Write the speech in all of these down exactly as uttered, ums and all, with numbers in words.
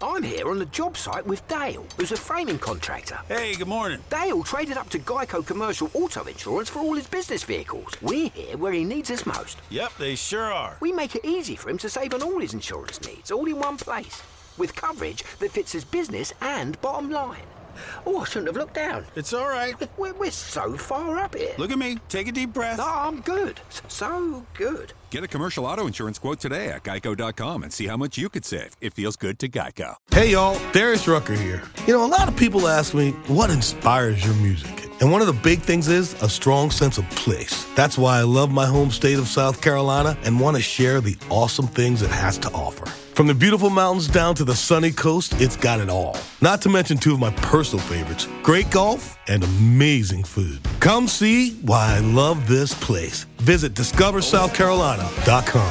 I'm here on the job site with Dale, who's a framing contractor. Hey, good morning. Dale traded up to Geico Commercial Auto Insurance for all his business vehicles. We're here where he needs us most. Yep, they sure are. We make it easy for him to save on all his insurance needs, all in one place, with coverage that fits his business and bottom line. Oh, I shouldn't have looked down. It's all right. We're, we're so far up here. Look at me. Take a deep breath. No, I'm good. So good. Get a commercial auto insurance quote today at geico dot com and see how much you could save. It feels good to Geico. Hey, y'all. Darius Rucker here. You know, a lot of people ask me, what inspires your music? And one of the big things is a strong sense of place. That's why I love my home state of South Carolina and want to share the awesome things it has to offer. From the beautiful mountains down to the sunny coast, it's got it all. Not to mention two of my personal favorites, great golf and amazing food. Come see why I love this place. Visit discover south carolina dot com.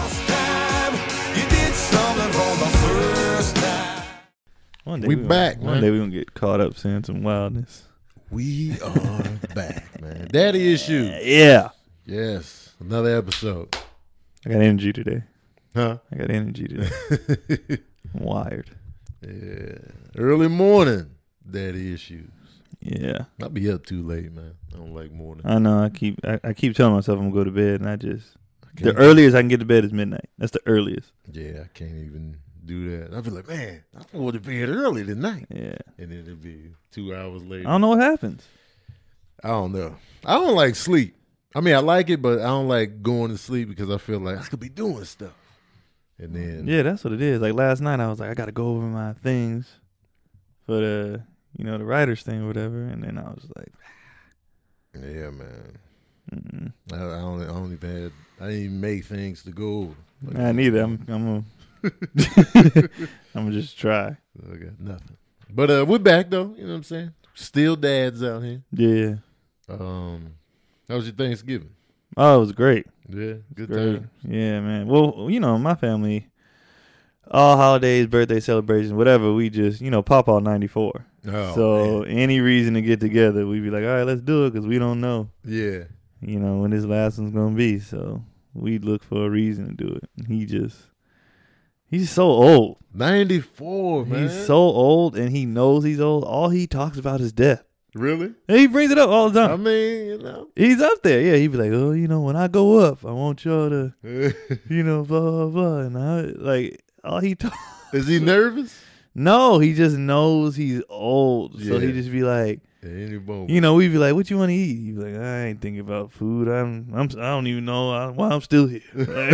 One day We gonna- back, One man. day we're going to get caught up saying some wildness. We are back, man. Daddy issue. Yeah. Yes, another episode. I got energy today. Huh? I got energy today. I'm wired. Yeah. Early morning, daddy issues. Yeah. I'll be up too late, man. I don't like morning. I know. I keep I, I keep telling myself I'm going to go to bed, and I just the can't- earliest I can get to bed is midnight. That's the earliest. Yeah, I can't even do that. I'll be like, man, I'm going to bed early tonight. Yeah. And then it'll be two hours later. I don't know what happens. I don't know. I don't like sleep. I mean, I like it, but I don't like going to sleep because I feel like I could be doing stuff. And then Yeah, that's what it is. Like last night, I was like, I got to go over my things for the you know the writers thing or whatever, and then I was like, yeah, man. Mm-mm. I, I don't. I don't even. Had, I didn't even make things to go over. Like, Nah, neither. I'm I'm gonna I'm gonna just try. I got nothing. But uh, we're back though. You know what I'm saying? Still dads out here. Yeah. Um, how was your Thanksgiving? Oh, it was great. Yeah, good Great. time. Yeah, man. Well, you know, my family, all holidays, birthday celebrations, whatever, we just, you know, Papa ninety-four. Oh, so man. any reason to get together, we'd be like, all right, let's do it because we don't know, Yeah. you know, when this last one's going to be. So we'd look for a reason to do it. And he just, he's so old. ninety-four, man. He's so old and he knows he's old. All he talks about is death. Really? And he brings it up all the time. I mean, you know. He's up there. Yeah, he'd be like, oh, you know, when I go up, I want y'all to, you know, blah, blah, blah. And I, like, all he talks. Is he nervous? No, he just knows he's old. So Yeah. he just be like, At any moment. you know, we'd be like, what you want to eat? He'd be like, I ain't thinking about food. I'm, I'm, I don't even know why I'm still here.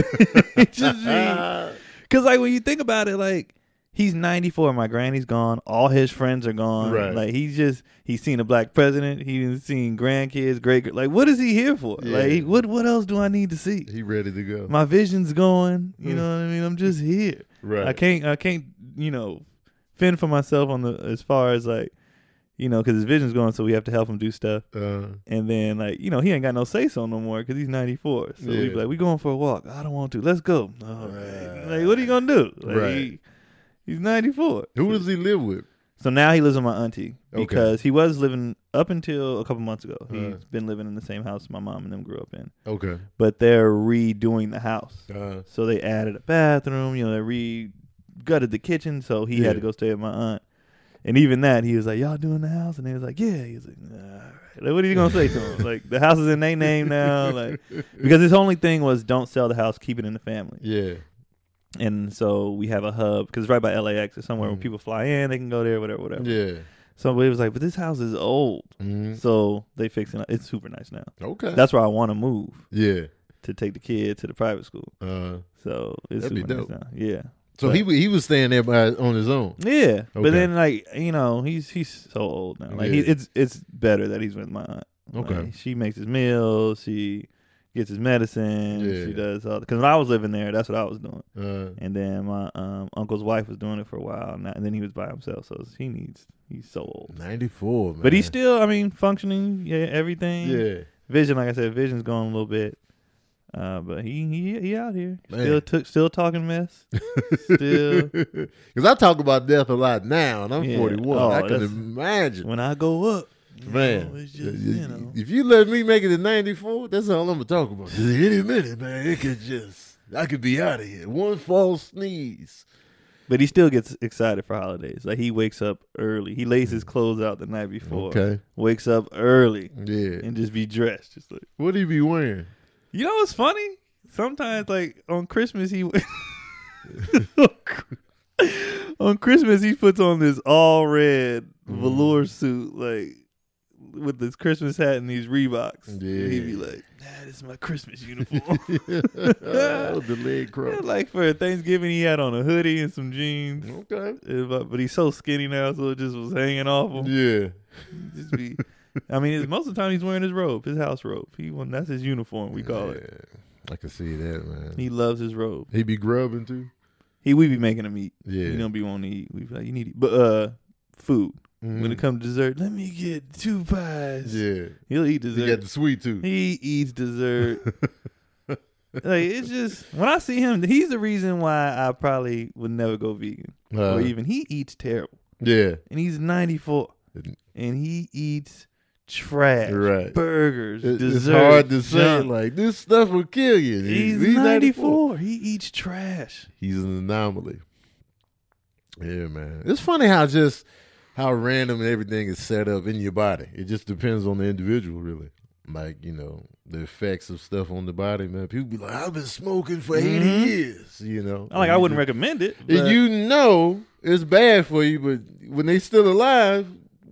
Like, just because, like, when you think about it, like, he's ninety-four. My granny's gone. All his friends are gone. Right. Like, he's just, he's seen a black president. He's seen grandkids, great, like, what is he here for? Yeah. Like, what, what else do I need to see? He ready to go. My vision's going. You know what I mean? I'm just here. Right. I can't, I can't, you know, fend for myself on the, as far as like, you know, because his vision's going, so we have to help him do stuff. Uh, And then, like, you know, he ain't got no say so no more because he's ninety-four. So Yeah. we be like, we going for a walk. I don't want to. Let's go. All right. Like, what are you gonna do? Like, Right. he- he's ninety-four. who does he live with? So now he lives with my auntie Okay. because he was living up until a couple months ago. He's Uh. been living in the same house my mom and them grew up in. Okay. But they're redoing the house. Uh, So they added a bathroom, you know, they re gutted the kitchen, so he Yeah. had to go stay with my aunt. And even that, he was like, y'all doing the house? And they was like, yeah. He was like, all right. Like, what are you going to say to him? Like, the house is in their name now. Like, because his only thing was don't sell the house, keep it in the family. yeah. And so we have a hub, because it's right by L A X. It's somewhere Mhm. when people fly in, they can go there, whatever, whatever. Yeah. So it was like, but this house is old. Mhm. So they fixing it. It's super nice now. Okay. That's where I want to move, yeah. to take the kid to the private school. Uh, So it's That'd be super dope. nice now. Yeah. so But- he wa- he was staying there by on his own. Yeah, Okay. but then like you know he's he's so old now. Like he, Yeah. it's it's better that he's with my aunt. Okay. Like, she makes his meals. She gets his medicine. Yeah. She does all. Because when I was living there, that's what I was doing. Uh, And then my um, uncle's wife was doing it for a while, and, and then he was by himself. So he needs. He's so old. ninety-four, man. But he's still, I mean, functioning. Yeah, everything. yeah. Vision, like I said, vision's going a little bit. Uh, but he he he out here. Man. Still took still talking mess. Still. Because I talk about death a lot now, and I'm Yeah. forty-one. Oh, I can that's- imagine. When I go up, you Man, know, it's just, you know. if you let me make it to ninety-four, that's all I'm gonna talk about. Any minute, man, it could just, I could be out of here. One false sneeze, But he still gets excited for holidays. Like he wakes up early. He lays his clothes out the night before. Okay. Wakes up early. Yeah. And just be dressed. Just like, What do you be wearing? you know what's funny? Sometimes like on Christmas he on Christmas he puts on this all red Mm. velour suit like with this Christmas hat and these Reeboks. Yeah. And he'd be like, nah, this is my Christmas uniform. Oh, the leg cross. Yeah, like for Thanksgiving, he had on a hoodie and some jeans. Okay. Uh, But, but he's so skinny now, so it just was hanging off him. Yeah. Just be, I mean, it's, most of the time he's wearing his robe, his house robe. He want- that's his uniform. We call it. I can see that, man. He loves his robe. He be grubbing too. He we be making him eat. Yeah. He don't be wanting to eat. We be like, you need to eat. But uh, food. Mhm. When it comes to dessert, let me get two pies. Yeah. He'll eat He dessert. got the sweet too. He eats dessert. Like it's just when I see him, he's the reason why I probably would never go vegan. Uh, Or even he eats terrible, Yeah. and he's ninety-four, and he eats trash, Right. burgers, It- it's dessert. hard to say junk. like this stuff will kill you. He's, He's ninety-four. He eats trash. He's an anomaly. Yeah, man. It's funny how just how random everything is set up in your body. It just depends on the individual, really. Like, you know, the effects of stuff on the body, man. People be like, I've been smoking for eighty Mhm. years, you know. Like And I you wouldn't just- recommend it. And but- you know it's bad for you, but when they still alive,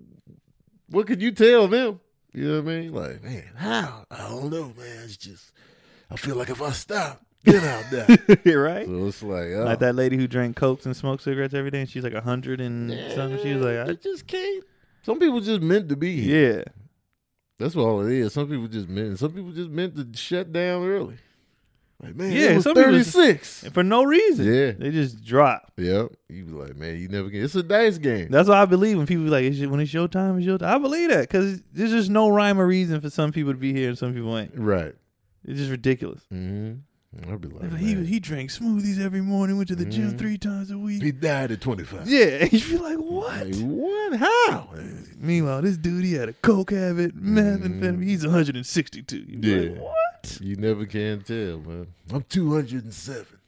what could you tell them? You know what I mean? Like, man, how? I don't know, man. It's just, I feel like if I stop, then I'll die. right? So it's like, oh. Like that lady who drank Cokes and smoked cigarettes every day, and she's like a hundred and something. She was like, I I, just can't. Some people just meant to be here. yeah. That's all it is. Some people just meant. Some people just meant to shut down early. Like, man, Yeah, yeah, was some people just- thirty-six. For no reason. Yeah. They just drop. Yep. You be like, man, you never get. It's a dice game. That's why I believe when people be like, it's your- when it's your time, it's your time. I believe that because there's just no rhyme or reason for some people to be here and some people ain't. Right. It's just ridiculous. Mm-hmm. I'd be like, he man. he drank smoothies every morning, went to the gym Mhm. three times a week. He died at twenty-five. Yeah, you feel like what? Like, what? How? Meanwhile, this dude he had a coke habit, methamphetamine. He's one hundred sixty-two. You be like, Yeah. what? You never can tell, man. I'm two hundred seven.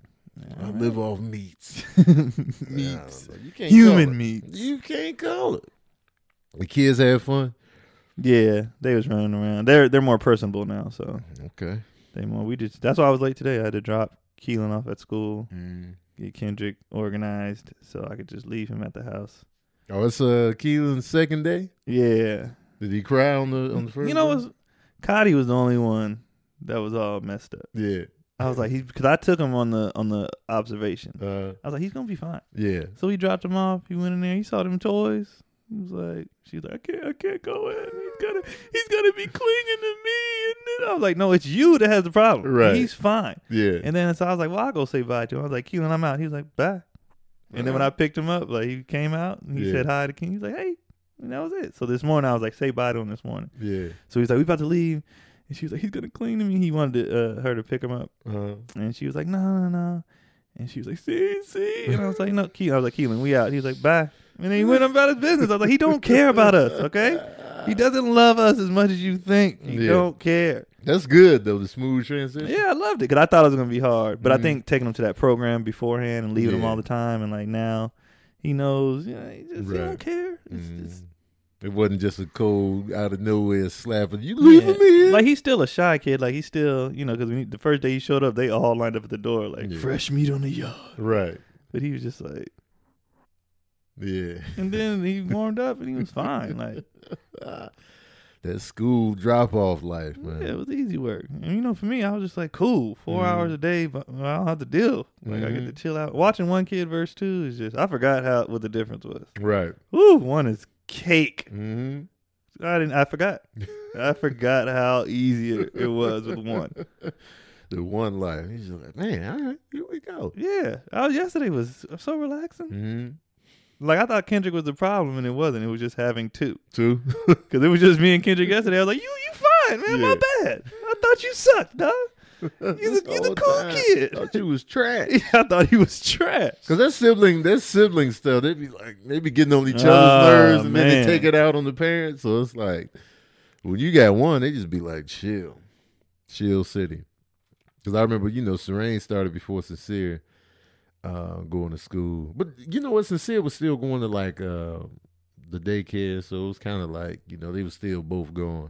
I live off meats. Meats. You can't Human call it. meats. You can't call it. The kids had fun. Yeah, they was running around. They're they're more personable now, so Okay. they more. We just that's why I was late today. I had to drop Keelan off at school, Mm. get Kendrick organized, so I could just leave him at the house. Oh, it's uh, Keelan's second day. Yeah, Did he cry on the on the first? you know, day? was Cotty was the only one that was all messed up. Yeah. I was like, he because I took him on the on the observation. Uh, I was like, he's gonna be fine. yeah. So he dropped him off. He went in there. He saw them toys. He was like, she's like, I can't, I can't go in. He's gonna, he's gonna be clinging to me. And then I was like, no, it's you that has the problem. Right. He's fine. Yeah. And then so I was like, well, I'll go say bye to him. I was like, Keelan, I'm out. He was like, bye. And then when I picked him up, like he came out and he Yeah. said hi to King. He was like, hey, and that was it. So this morning I was like, say bye to him this morning. Yeah. So he's like, we about to leave. And she was like, he's gonna cling to me. He wanted to, uh, her to pick him up. Uh, And she was like, no, no, no. And she was like, see, see. And I was like, no, Keelan. I was like, Keelan, we out. He was like, bye. And then he went about his business. I was like, he don't care about us, okay? He doesn't love us as much as you think. He Yeah. don't care. that's good though. The smooth transition. Yeah, I loved it because I thought it was gonna be hard. But Mhm. I think taking him to that program beforehand and leaving him Yeah. all the time and like now he knows, you know, he just he Right. don't care. It's Mm. just, It wasn't just a cold out of nowhere slapping you. Leaving yeah. me in. Like he's still a shy kid. Like he's still, you know, because the first day he showed up, they all lined up at the door like Yeah. fresh meat on the yard. right. But he was just like, Yeah. and then he warmed up and he was fine. Like That school drop off life, man. yeah, it was easy work. And you know, for me, I was just like, cool, four Mhm. hours a day, but I don't have to deal. Like I get to Mhm. chill out. Watching one kid verse two is just I forgot how what the difference was. Right. Ooh, one is cake. Mm-hmm. I didn't. I forgot. I forgot how easy it, it was with one. The one life. He's just like, man, all right, here we go. Yeah, I was, yesterday was so relaxing. Mm-hmm. Like I thought Kendrick was the problem, and it wasn't. It was just having two. Two. Because it was just me and Kendrick yesterday. I was like, "You, you fine, man? My Yeah. bad. I thought you sucked, dog. You This the, you the whole cool time, kid." Thought you was trash. I thought he was trash. Cause that sibling, that sibling stuff, they be like, they be getting on each other's Oh, nerves, and then man. they take it out on the parents. So it's like, when you got one, they just be like, chill, chill city. Cause I remember, you know, Serene started before Sincere. uh, going to school. But you know what? Sincere was still going to like uh, the daycare, so it was kind of like, you know, they were still both going.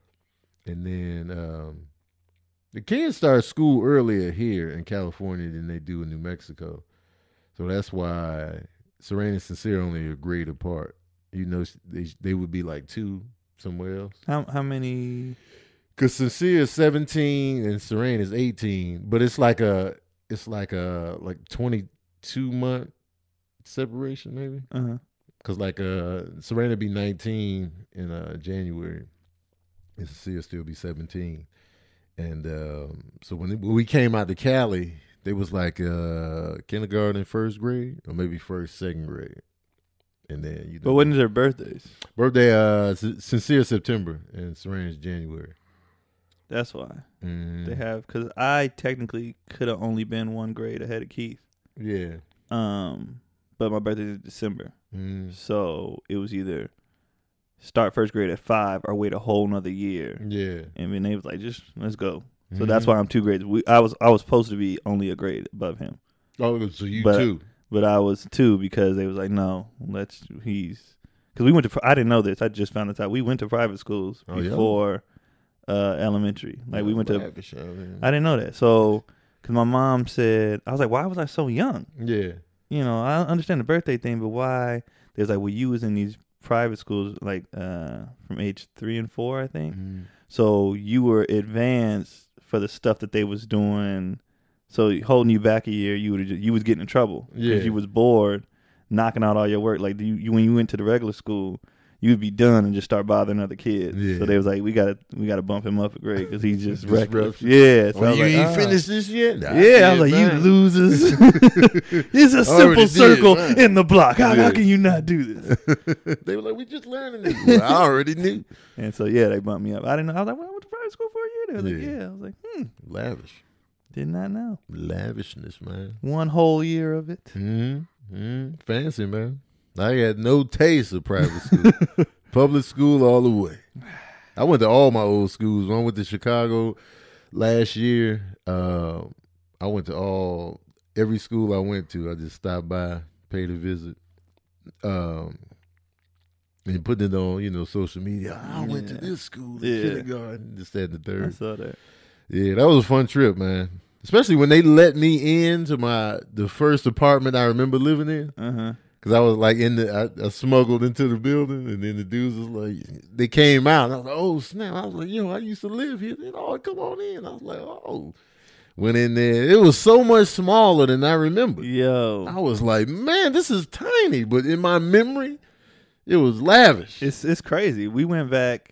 And then um, the kids start school earlier here in California than they do in New Mexico. So that's why Serena and Sincere only a grade apart. You know, they they would be like two somewhere else. How how many? Because Sincere is seventeen and Serena is eighteen, but it's like a it's like a like twenty-two month separation maybe. Uh huh. Because like uh Serena be nineteen in uh January, and Sincere still be seventeen. And um, so when, it, when we came out to Cali, they was like uh, kindergarten, first grade, or maybe first, second grade. And then you know, But when is their birthdays? birthday uh Sincere September and Serena's January. That's why Mm. they have. Because I technically could have only been one grade ahead of Keith. Yeah. Um, but my birthday is December, Mm. so it was either start first grade at five or wait a whole nother year. Yeah. And then they was like, just let's go. So Mhm. that's why I'm two grades. We, I was I was supposed to be only a grade above him, Oh, so you But- too. but I was two because they was like, no, let's. He's because we went to. I didn't know this. I just found this out. We went to private schools Oh, yeah? before uh, elementary. Like we went to. Lavish, I mean. I didn't know that. So because my mom said, I was like, why was I so young? Yeah. You know, I understand the birthday thing, but why? They was like, well, you was in these private schools like uh, from age three and four, I think. Mm. So you were advanced for the stuff that they was doing. So holding you back a year, you would you was getting in trouble because Yeah. you was bored, knocking out all your work. Like you, you, when you went to the regular school, you'd be done and just start bothering other kids. Yeah. So they was like, we gotta we gotta bump him up a grade because he's just Just reckless. rough. Yeah. So I Oh, was you like, ain't ah. finished this yet? Nah, Yeah, I was like, man. you losers. It's a Already simple did, circle man. in the block. How, Yeah. how can you not do this? They were like, we just learning this. Well, I already knew. And so yeah, they bumped me up. I didn't know. I was like, well, I went to private school for a year. They was like, Yeah. yeah. I was like, hmm, Lavish. did not know. Lavishness, man. One whole year of it. Mm-hmm. Mm-hmm. Fancy, man. I had no taste of private school. Public school all the way. I went to all my old schools. When I went to Chicago last year, uh, I went to all, every school I went to, I just stopped by, paid a visit, um, and put it on, you know, social media. I went to Yeah. this school in Yeah. kindergarten, this, that, and the I third. saw that. Yeah, that was a fun trip, man. Especially when they let me into my the first apartment I remember living in. Uh huh. Cause I was like in the, I, I smuggled into the building, and then the dudes was like, they came out, and I was like, oh snap! I was like, yo, I used to live here. They oh, come on in. I was like, oh, went in there. It was so much smaller than I remember. Yo, I was like, man, this is tiny, but in my memory, it was lavish. it's it's crazy. We went back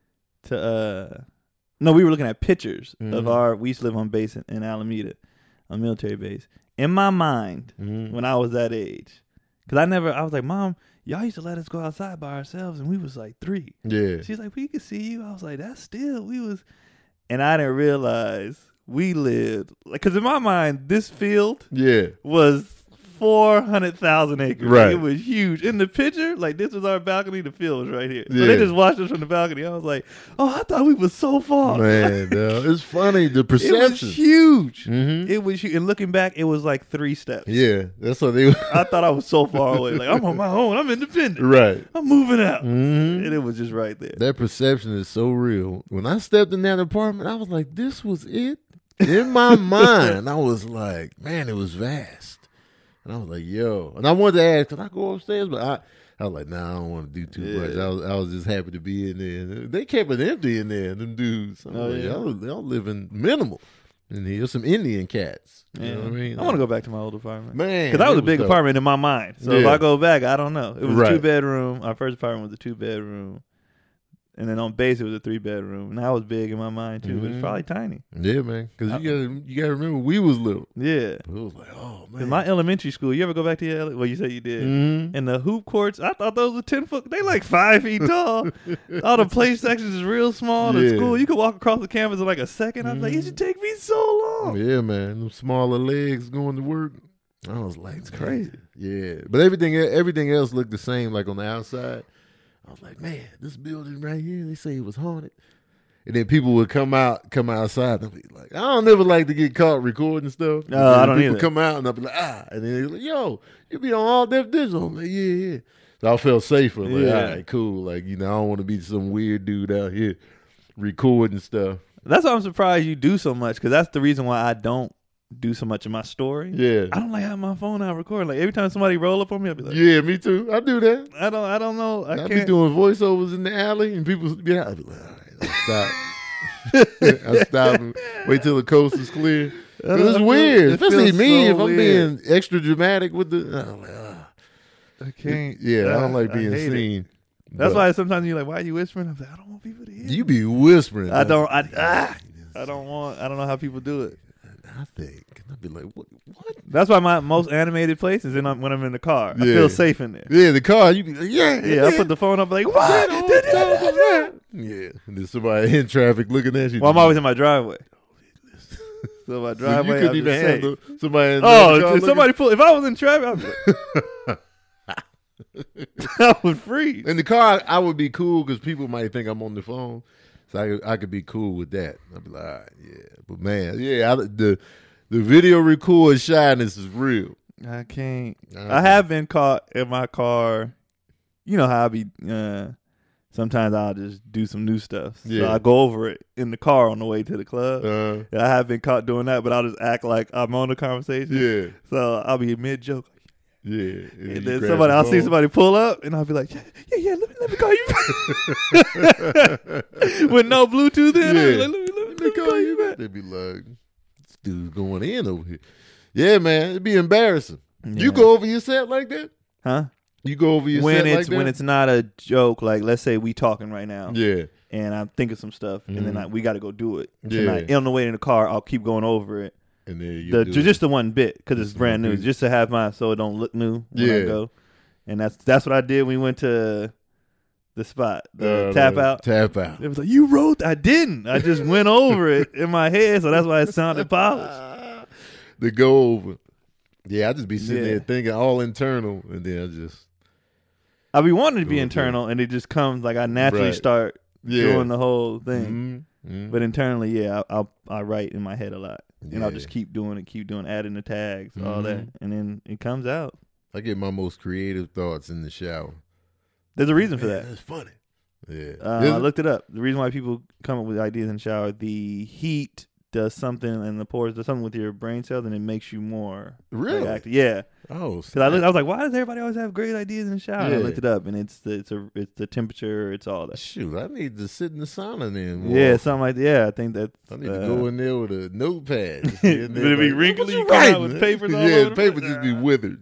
to uh, no, we were looking at pictures Mhm. of our. We used to live on base in, in Alameda, on military base. In my mind, Mhm. when I was that age, because I never, I was like, Mom, y'all used to let us go outside by ourselves, and we was like three. Yeah, She's like, we could see you. I was like, that's still, we was, and I didn't realize we lived, like, because in my mind, this field yeah, was four hundred thousand acres. Right. It was huge. In the picture, like, this was our balcony, the field was right here. So Yeah. they just watched us from the balcony. I was like, oh, I thought we was so far. man. uh, it's funny the It was perception. huge. Mhm. It was huge. And looking back, it was like three steps. Yeah, that's what they. I thought I was so far away. Like, I'm on my own. I'm independent. Right. I'm moving out. Mhm. And it was just right there. That perception is so real. When I stepped in that apartment, I was like, this was it? In my mind, I was like, man, it was vast. And I was like, yo. And I wanted to ask, can I go upstairs? But I, I was like, nah, I don't want to do too Yeah. much. I was, I was just happy to be in there. They kept it empty in there, them dudes. I was Oh, like, yeah. y'all, y'all living minimal. And there's some Indian cats. You Yeah. know what I mean? I want to go back to my old apartment. Man. Because that was it a big dope. apartment in my mind. So if Yeah. I go back, I don't know. It was a Right. two bedroom. Our first apartment was a two bedroom. And then on base, it was a three bedroom. And that was big in my mind, too. But Mhm. it's probably tiny. Yeah, man. Because you got you got to remember, we was little. Yeah. But it was like, oh, 'Cause man. my elementary school, you ever go back to your, ele- well, you said you did. Mhm. And the hoop courts, I thought those were ten foot. They like five feet tall. All the play sections is real small. The Yeah. school, you could walk across the campus in like a second. I was like, it should take me so long. Yeah, man. Them smaller legs going to work. I was like, it's crazy. Yeah. But everything everything else looked the same, like on the outside. I was like, man, this building right here, they say it was haunted. And then people would come out, come outside, and be like, I don't never like to get caught recording stuff. No, I don't people either. come out and I'll be like, ah, and then they're like, yo, you be on all def digital. I'm like, yeah, yeah. So I felt safer. Like, Yeah. all right, cool. Like, you know, I don't want to be some weird dude out here recording stuff. That's why I'm surprised you do so much, because that's the reason why I don't do so much of my story. Yeah. I don't like having my phone out recording. Like every time somebody roll up on me, I'll be like, Yeah, me too. I do that. I don't, I don't know. I I can't. be doing voiceovers in the alley, and people be out. I be like, all right, I'll stop. I stop and wait till the coast is clear. 'Cause it's It weird, feels especially me so if I'm weird. being extra dramatic with the. I'm like, ah. I can't. Yeah, I don't like I being hate it. seen. That's But why sometimes you're like, why are you whispering? I'm like, I don't want people to hear. you be whispering. I don't. I, Like, ah, I don't want. I don't know how people do it. I think I'd be like, what? What? That's why my most animated place is in, when I'm in the car. I Yeah. feel safe in there. Yeah, the car. You be like, yeah, Yeah, I put the phone up like, what? Yeah, and there's somebody in traffic looking at you. Well, I'm always in my driveway. So my So driveway, you I'm couldn't even just safe. handle somebody. In the Oh, car if somebody pull. If I was in traffic, I'd be like, I would freeze. in the car, I would be cool because people might think I'm on the phone, so I could, I could be cool with that. I'd be like, all right, yeah, but man, yeah, I, the the video record shyness is real. I can't. Uh, I have been caught in my car. You know how I be. Uh, sometimes I'll just do some new stuff. So Yeah. I go over it in the car on the way to the club. Uh, I have been caught doing that, but I'll just act like I'm on the conversation. yeah, So I'll be mid joke. yeah. And you then grab somebody, the I'll see phone. somebody pull up, and I'll be like, yeah, yeah, yeah let me let me call you back. With no Bluetooth in, I'll be Yeah. like, let me, let me, let me call you back. They'd be like, this dude's going in over here. Yeah, man, it'd be embarrassing. Yeah. You go over your set like that? Huh? You go over your When set it's like that? when it's not a joke, like let's say we talking right now, yeah, and I'm thinking some stuff, and then Mhm. I, we got to go do it. Yeah. Tonight. On the way in the car, I'll keep going over it. and then you The, do ju- it. just the one bit because it's Just brand one new, bit. just to have mine so it don't look new when I Yeah. go. And that's that's what I did. when We went to the spot, the Uh, tap the out. Tap out. It was like, you wrote? I didn't. I just went over it in my head, so that's why it sounded polished. The go over. Yeah, I just be sitting Yeah. there thinking all internal, and then I just I be wanting to be Go internal, and it just comes like I naturally Right. start yeah. doing the whole thing. Mhm, mhm. But internally, yeah, I, I'll I write in my head a lot, and I'll Yeah. just keep doing it, keep doing, adding the tags, all that, Mhm. and then it comes out. I get my most creative thoughts in the shower. There's a reason for Man, that. That's funny. Yeah, Uh, Is I it? looked it up. The reason why people come up with ideas in the shower, the heat does something, and the pores does something with your brain cells, and it makes you more like, Really? active. Yeah. Oh, Because I, looked- I was like, why does everybody always have great ideas in the shower? And I Yeah. looked it up, and it's the it's a it's the temperature, it's all that. shoot, I need to sit in the sauna then. more. Yeah, something like that. Yeah, I think that. I need to uh, go in there with a notepad. Just Would be in there it be like, wrinkly? "What you You come out writing?" with papers all yeah, over the the paper place? just be withered.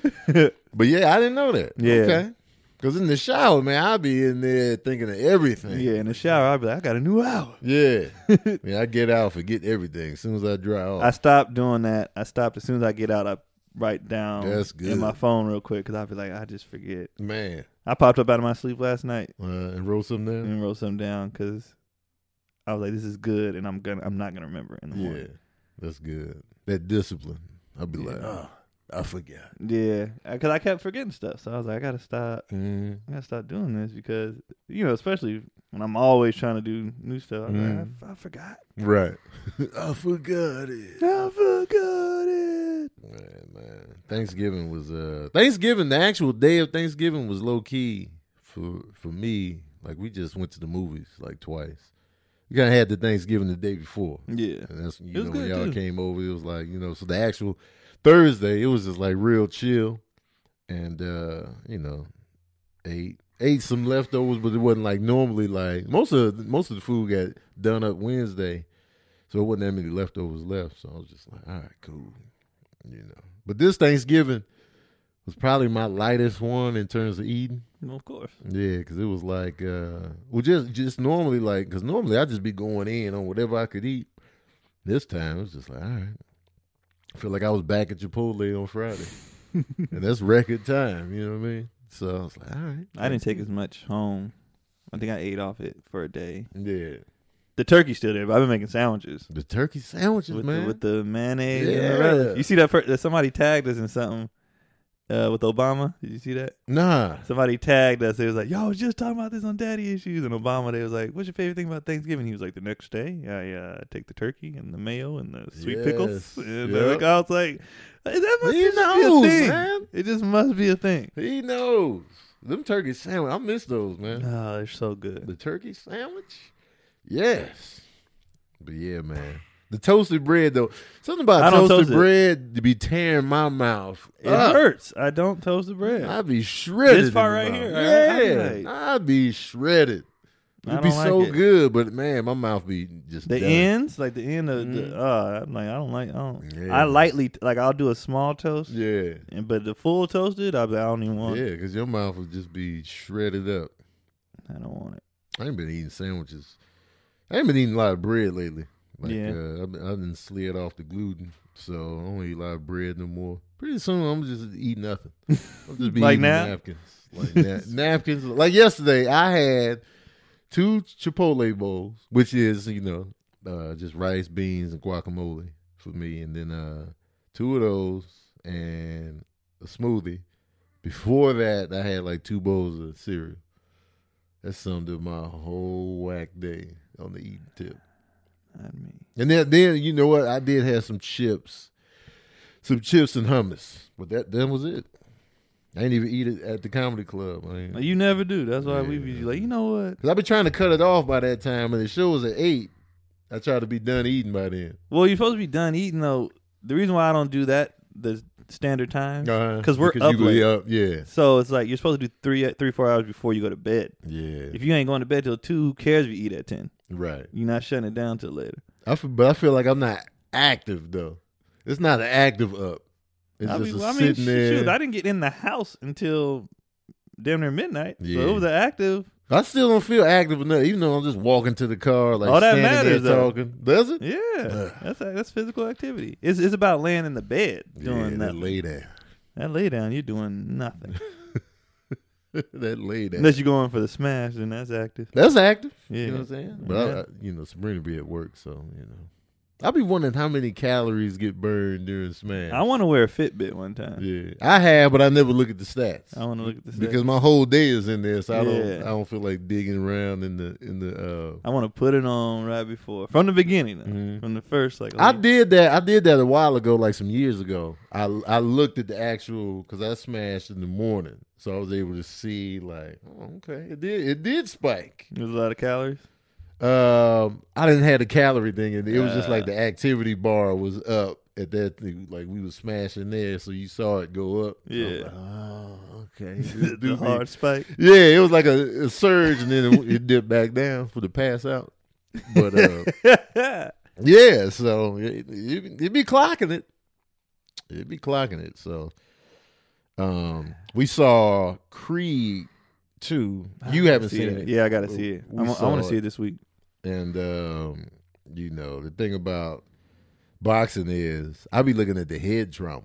But yeah, I didn't know that. Yeah. Okay. Because in the shower, man, I'll be in there thinking of everything. Yeah, in the shower, I'd be like, I got a new hour. Yeah. yeah, I get out, forget everything as soon as I dry off. I stopped doing that. I stopped as soon as I get out. I write down That's good. in my phone real quick because I'd be like, I just forget. Man. I popped up out of my sleep last night Uh, and roll something down? and wrote something down because I was like, this is good, and I'm gonna I'm not gonna remember it in the Yeah. morning. That's good. That discipline. I'll be Yeah. like, oh, I forgot. Yeah, because I kept forgetting stuff, so I was like, I gotta stop. Mm. I gotta stop doing this because you know, especially when I'm always trying to do new stuff. I'm Mm. like, I, I forgot. Right. I forgot it. I forgot it. Man, man. Thanksgiving was uh Thanksgiving, the actual day of Thanksgiving was low key for for me. Like we just went to the movies like twice. We kinda had the Thanksgiving the day before. Yeah, And that's you It was know when good, y'all too. came over, it was like, you know, so the actual Thursday, it was just like real chill. And uh, you know, ate ate some leftovers, but it wasn't like normally like most of most of the food got done up Wednesday. So it wasn't that many leftovers left. So I was just like, all right, cool. You know. But this Thanksgiving was probably my lightest one in terms of eating. well, of course. Yeah, because it was like, uh, well, just just normally like, because normally I'd just be going in on whatever I could eat. This time it was just like, all right. I feel like I was back at Chipotle on Friday, and that's record time. You know what I mean? So I was like, all right. I didn't take as much home. I think I ate off it for a day. Yeah, The turkey's still there, but I've been making sandwiches the turkey sandwiches, with man. the, with the mayonnaise. And the Yeah. relish. You see that, per- that somebody tagged us in something, uh, with Obama. Did you see that? Nah. Somebody tagged us. It was like, yo, I was just talking about this on Daddy Issues. And Obama, they was like, what's your favorite thing about Thanksgiving? He was like, the next day, I uh, take the turkey and the mayo and the sweet Yes. pickles. And Yep. uh, I was like, that must He just knows, be a thing. man. It just must be a thing. He knows. Them turkey sandwich. I miss those, man. Oh, they're so good. The turkey sandwich? Yes. But yeah, man. The toasted bread, though. Something about I don't toasted toast it. bread to be tearing my mouth. It up. hurts. I don't toast the bread. I'd be shredded. This part in the right mouth. here, I- I'd Yeah. be like- I'd be shredded. I It'd be don't like so it. good, but man, my mouth be just The done. ends, like the end of Mhm. the, uh, I'm like, I don't like, I don't. Yeah. I lightly, like, I'll do a small toast, Yeah. and but the full toasted, I'll be, I don't even want it. Yeah, because your mouth would just be shredded up. I don't want it. I ain't been eating sandwiches. I ain't been eating a lot of bread lately. Like, Yeah. uh, I've been, I done slid off the gluten, so I don't eat a lot of bread no more. Pretty soon, I'm just eat nothing. I'm just be Like eating now? napkins. Like na- napkins. Like yesterday, I had two Chipotle bowls, which is, you know, uh, just rice, beans, and guacamole for me, and then uh, two of those and a smoothie. Before that, I had like two bowls of cereal. That summed up my whole whack day on the eating tip. Not me. And then, then you know what? I did have some chips, some chips and hummus, but that that was it. I ain't even eat it at the comedy club. I ain't, Like, you never do. That's why we be Yeah. like, you know what? Cause I've been trying to cut it off by that time, and the show was at eight. I try to be done eating by then. Well, you're supposed to be done eating though. The reason why I don't do that the standard time, Uh-huh. because we're Because up you go- late. up, yeah, So it's like you're supposed to do three, three, four hours before you go to bed. yeah, If you ain't going to bed till two, who cares if you eat at ten? right. You're not shutting it down till later. I feel, but I feel like I'm not active though. It's not an active up. It's I just mean, a I mean, sitting there. shoot, I didn't get in the house until damn near midnight. Yeah. So it was an active. I still don't feel active enough, even though I'm just walking to the car, like All that standing matters, there though. talking. Does it? Yeah, that's that's physical activity. It's it's about laying in the bed doing yeah, that nothing. lay down. That lay down, you're doing nothing. that lay down. Unless you're going for the smash, then that's active. That's active. Yeah. You know what I'm saying? But Yeah. I, I, you know, Sabrina be at work, so you know. I'll be wondering how many calories get burned during Smash. I want to wear a Fitbit one time. Yeah, I have, but I never look at the stats. I want to look at this because my whole day is in there, so I Yeah. don't. I don't feel like digging around in the in the. Uh, I want to put it on right before, from the beginning, though. Mhm. From the first. Like, I did that. I did that a while ago, like some years ago. I I looked at the actual because I smashed in the morning, so I was able to see like, oh, okay, it did it did spike. There's a lot of calories. Um, I didn't have the calorie thing, in it. It was just Uh. like the activity bar was up at that thing, like we was smashing there, so you saw it go up. So I was Yeah. like, oh, okay. This the do be- hard spike. Yeah, it was like a, a surge, and then it, it dipped back down for the pass out. But uh, yeah, so it, it, it'd be clocking it. It'd be clocking it. So um, we saw Creed two. You haven't See seen it. it. Yeah, I got to see it. We I'm, I saw want to see it. it this week. And um, you know, the thing about boxing is I be looking at the head trauma.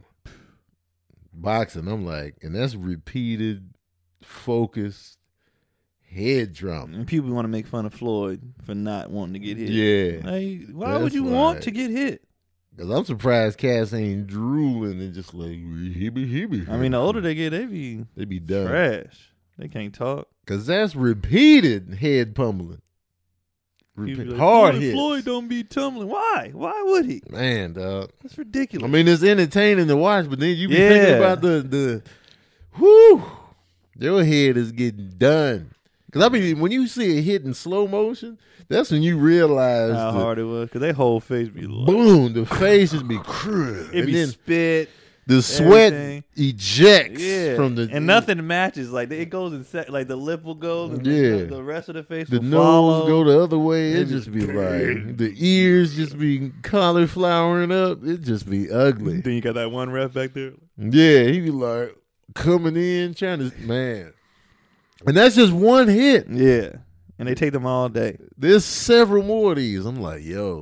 Boxing, I'm like, and that's repeated, focused head trauma. And people want to make fun of Floyd for not wanting to get hit. Yeah. Like, why That's would you want right. to get hit? Because I'm surprised cats ain't drooling and just like, hibby hibby. I mean, the older they get, they be they be done. trash. They can't talk. Because that's repeated head pummeling. People Repeat, be like, hard Floyd, hits. Floyd don't be tumbling. Why? Why would he? Man, dog. That's ridiculous. I mean, it's entertaining to watch, but then you be Yeah. thinking about the the, whoo, your head is getting done. Because I mean, when you see it hit in slow motion, that's when you realize how the, hard it was. Because they whole face be like, boom, the face just be crude, it and be then spit. the sweat everything. ejects Yeah, from the and nothing matches. Like it goes in sec- like the lip will go, and Yeah. the, the rest of the face The will nose follow. go the other way. It It just be be like the ears just be cauliflowering up. It just be ugly. Then you got that one ref back there. Yeah, he be like coming in trying to man, and that's just one hit. Yeah, and they take them all day. There's several more of these. I'm like, yo,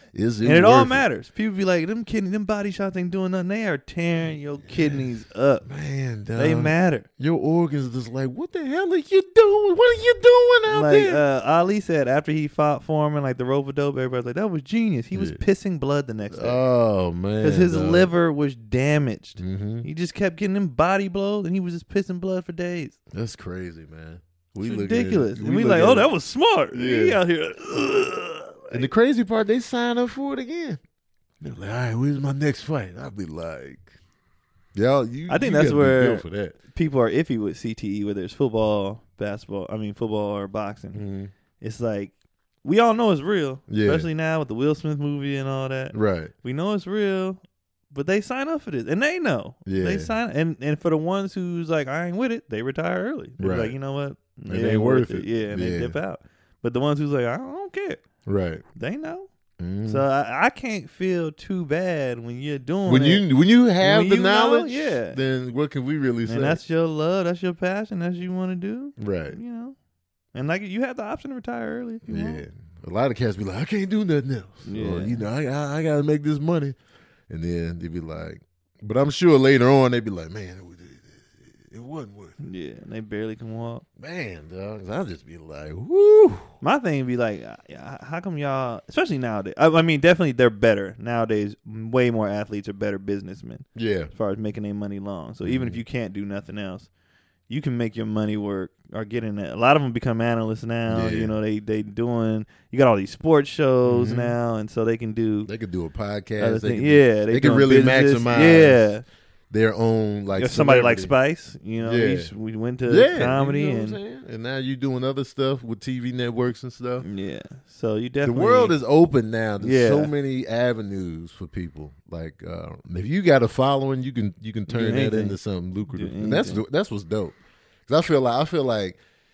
Is it and it all worth matters. People be like, them kidney, them body shots ain't doing nothing. They are tearing your kidneys up. Man, dog. They matter. Your organs just like, what the hell are you doing? What are you doing out Like there? uh, Ali said, after he fought Foreman, like the rope-a-dope, everybody's like, that was genius. He was Yeah. pissing blood the next day. Oh, man. Because his dog. liver was damaged. Mhm. He just kept getting them body blows, and he was just pissing blood for days. That's crazy, man. It's look at- ridiculous. and we look like, at oh, it. that was smart. He Yeah. out here. Ugh. And the crazy part, they sign up for it again. They're like, all right, where's my next fight? I'll be like, y'all, you. I think you that's gotta be where built for that. people are iffy with C T E, whether it's football, basketball, I mean, football or boxing. Mm-hmm. It's like, we all know it's real, Yeah. especially now with the Will Smith movie and all that. Right. We know it's real, but they sign up for this, and they know. Yeah. They sign, and and for the ones who's like, I ain't with it, they retire early. They're Right. like, you know what? It ain't worth it. Yeah, and they Yeah. dip out. But the ones who's like, I don't care, Right. they know. Mhm. So I, I can't feel too bad when you're doing when it. you when you have When the you know, knowledge, yeah. then what can we really say? and that's your love, that's your passion, that's what you want to do. right. You know, and like you have the option to retire early. If you Yeah. want. A lot of cats be like, I can't do nothing else. Yeah. Or, you know, I, I I gotta make this money, and then they be like, but I'm sure later on they be like, man, it, was- it, it wasn't worth it. Yeah, and they barely can walk. Man, dog, I'll just be like, whoo. My thing would be like, uh, yeah, how come y'all, especially nowadays? I, I mean, definitely they're better nowadays. Way more athletes are better businessmen Yeah. as far as making their money long. So even if you can't do nothing else, you can make your money work or get in it. A lot of them become analysts now. Yeah. You know, they they doing. You got all these sports shows Mhm. now, and so they can do. They could do a podcast. other They thing. could, Yeah, they, they can doing really businesses. maximize Yeah, their own like if somebody like celebrity. Spice, you know, Yeah. he's- we went to Yeah, comedy you know what and I'm saying? And now you're doing other stuff with T V networks and stuff. yeah. So you The definitely world is open now. There's Yeah. so many avenues for people. Like uh, if you got a following, you can you can turn that anything. into something lucrative. Do And that's anything. that's what's dope. Cause I feel like I feel like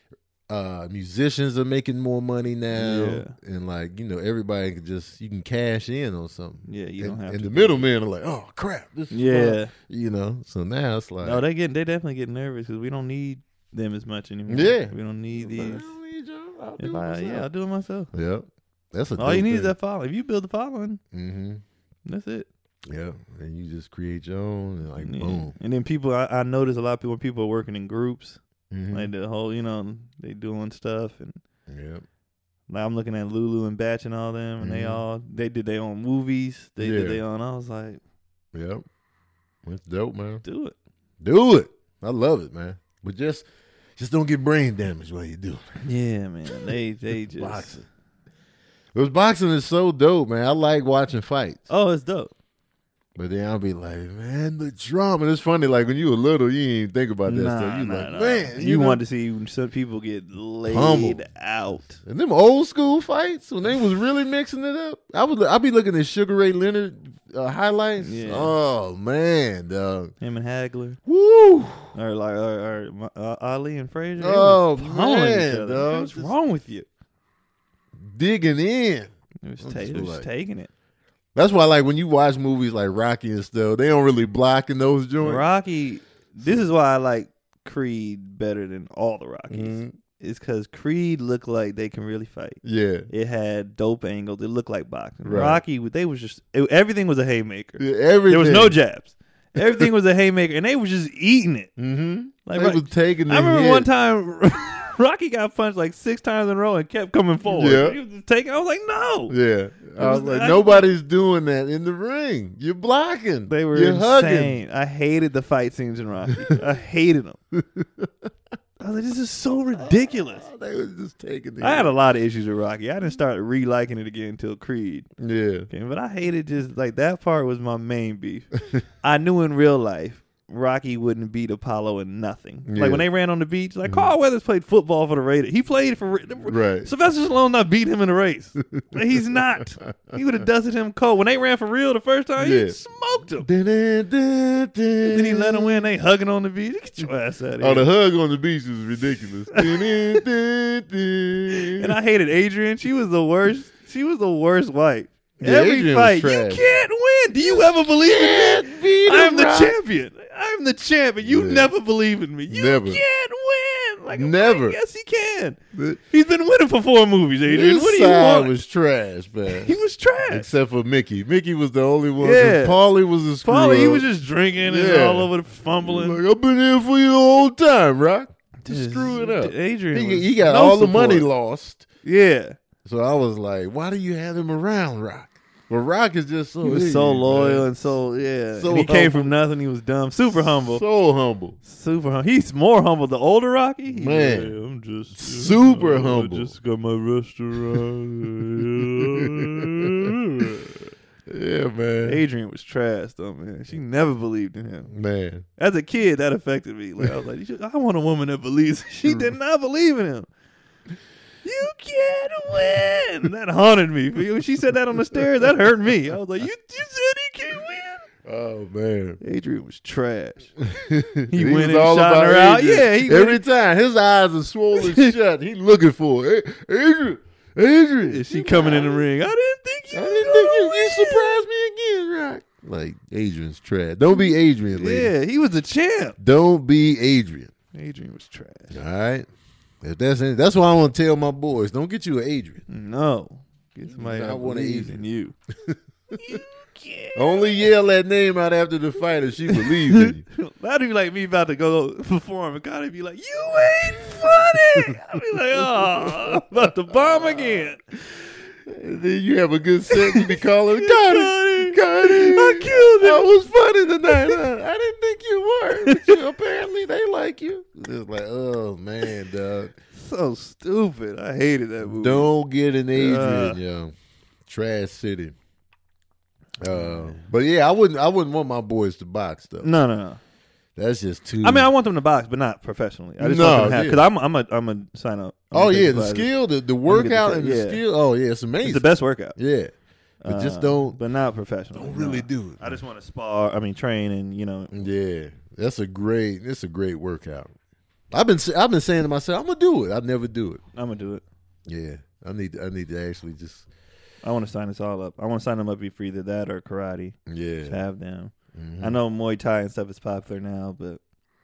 uh, musicians are making more money now, Yeah. and like you know everybody can just you can cash in on something. Yeah, you and, don't have and to the do middlemen are like, oh crap, this is Yeah. fun. You know. So now it's like, No, they get they definitely get nervous because we don't need them as much anymore. Yeah. we don't need I these. don't need y'all. I'll do If it I, myself. yeah, I'll do it myself. Yep. That's a All you need is that following. If you build the following, Mm-hmm. that's it. Yeah, and you just create your own, and like Yeah. boom. And then people, I, I notice a lot of people when people are working in groups, Mhm. like the whole, you know, they doing stuff, and Yep. like I'm looking at Lulu and Batch and all them, and they Mhm. all they did their own movies, they did Yeah. their own. I was like, Yep. It's dope, man. do it. Do it. I love it, man. But just just don't get brain damage while you do it. Yeah, man. They they just Boxing. Because boxing is so dope, man. I like watching fights. Oh, it's dope. But then I'll be like, man, the drama. It's funny, like when you were little, you didn't even think about that Nah, stuff. You nah, like, nah. man. you, know? want to see some people get laid Pummeled. out. And them old school fights when they was really mixing it up. I was I'll be looking at Sugar Ray Leonard uh, highlights. Yeah. Oh man, dog. Him and Hagler, Woo. or like, or, or uh, Ali and Frazier. they Oh, was pummeling man, each other. dog. What's Just- wrong with you? Digging in. It was, I'm ta- just it was like- taking it. That's why, like, when you watch movies like Rocky and stuff, they don't really block in those joints. Rocky. This is why I like Creed better than all the Rockies. Mhm. It's because Creed looked like they can really fight. Yeah. It had dope angles. It looked like boxing. Right. Rocky, they was just it, everything was a haymaker. Yeah, everything. There was no jabs. Everything was a haymaker, and they was just eating it. Mm-hmm. Like, They right- was taking the I remember hit. one time Rocky got punched like six times in a row and kept coming forward. Yeah. He was just taking. I was like, no. Yeah. I was was- like, I- nobody's doing that in the ring. You're blocking. They were You're insane. I hated the fight scenes in Rocky. I hated them. I was like, this is so ridiculous. hugging. They was just taking the I had hit. a lot of issues with Rocky. I didn't start re-liking it again until Creed. Yeah. Okay, but I hated just like that part was my main beef. I knew in real life Rocky wouldn't beat Apollo in nothing. Yeah. Like when they ran on the beach, like Carl Weathers played football for the Raiders. He played for Right. Sylvester Stallone not beat him in a race. Like, he's not. He would have dusted him cold. When they ran for real the first time, Yeah. he smoked him. Dun, dun, dun, dun. Then he let him win. They hugging on the beach. Get your ass out of Oh, here. the hug on the beach was ridiculous. Dun, dun, dun, dun. And I hated Adrian. She was the worst. She was the worst wife. Yeah, Every Adrian was fight, you trash. can't win. Do you ever believe in me? beat I'm him, the Rock. champion. I'm the champion. You Yeah. never believe in me. You Never. can't win. Like, Never. Yes, he can. He's been winning for four movies, Adrian. His What do you side want? was trash, man. He was trash. Except for Mickey. Mickey was the only one. Yeah. Paulie was a screw Paulie, he up. was just drinking and Yeah. all over the fumbling. Like, I've been here for you the whole time, Rock. Just Just- screw it up. Adrian He, was he got no all the support. money lost. Yeah. So I was like, why do you have him around, Rock? Well, Rock is just so He was hey, so man. loyal and so, yeah. So and he came humble. from nothing. He was dumb. Super humble. So humble. Super humble. He's more humble. The older Rocky? He's Man. like, I'm just. Super I humble. just got my restaurant. Yeah, man. Adrian was trash, though, man. She never believed in him. Man. As a kid, that affected me. Like I was like, "You should- I want a woman that believes." She did not believe in him. You can't win. That haunted me. When she said that on the stairs, that hurt me. I was like, "You, you said he can't win." Oh, man. Adrian was trash. He, He was went and all shot about her out. Adrian. Yeah, he every went- time his eyes are swollen shut. He looking for it. Hey, Adrian, Adrian. Is she coming in the ring? I didn't think you. I didn't think you, you surprised me again, Rock. Like Adrian's trash. Don't be Adrian, lady. Yeah, he was the champ. Don't be Adrian. Adrian was trash. All right. If that's any, that's why I want to tell my boys. Don't get you an Adrian. No, get somebody I that want believes Adrian. in you. You can't. Only yell that name out after the fight if she believes in you. That'd be like me about to go perform and Gotta be like, "You ain't funny." I'd be like, "Oh, I'm about to bomb again." And then you have a good set. You be calling, got it, got it. I killed it. I was funny tonight. Huh? I didn't think you were. But you, apparently they like you. It's like, oh man, dog. So stupid. I hated that movie. Don't get an Adrian, Uh. yo. Trash City. Uh, but yeah, I wouldn't. I wouldn't want my boys to box though. No, no, no. That's just too. I mean, I want them to box, but not professionally. I just No, want them to have yeah. because I'm I'm a I'm a sign up. I'm Oh gonna take yeah, the classes. skill, the, the get the workout, cla- and the yeah. skill. Oh yeah, it's amazing. It's the best workout. Yeah, but just Uh, don't But not professional. don't really No. do it. I just want to spar. I mean, train and you know. Yeah, that's a great. It's a great workout. I've been I've been saying to myself, I'm gonna do it. I never do it. I'm gonna do it. Yeah, I need I need to actually just I want to sign us all up. I want to sign them up for either that or karate. yeah. Just have them. Mhm. I know Muay Thai and stuff is popular now, but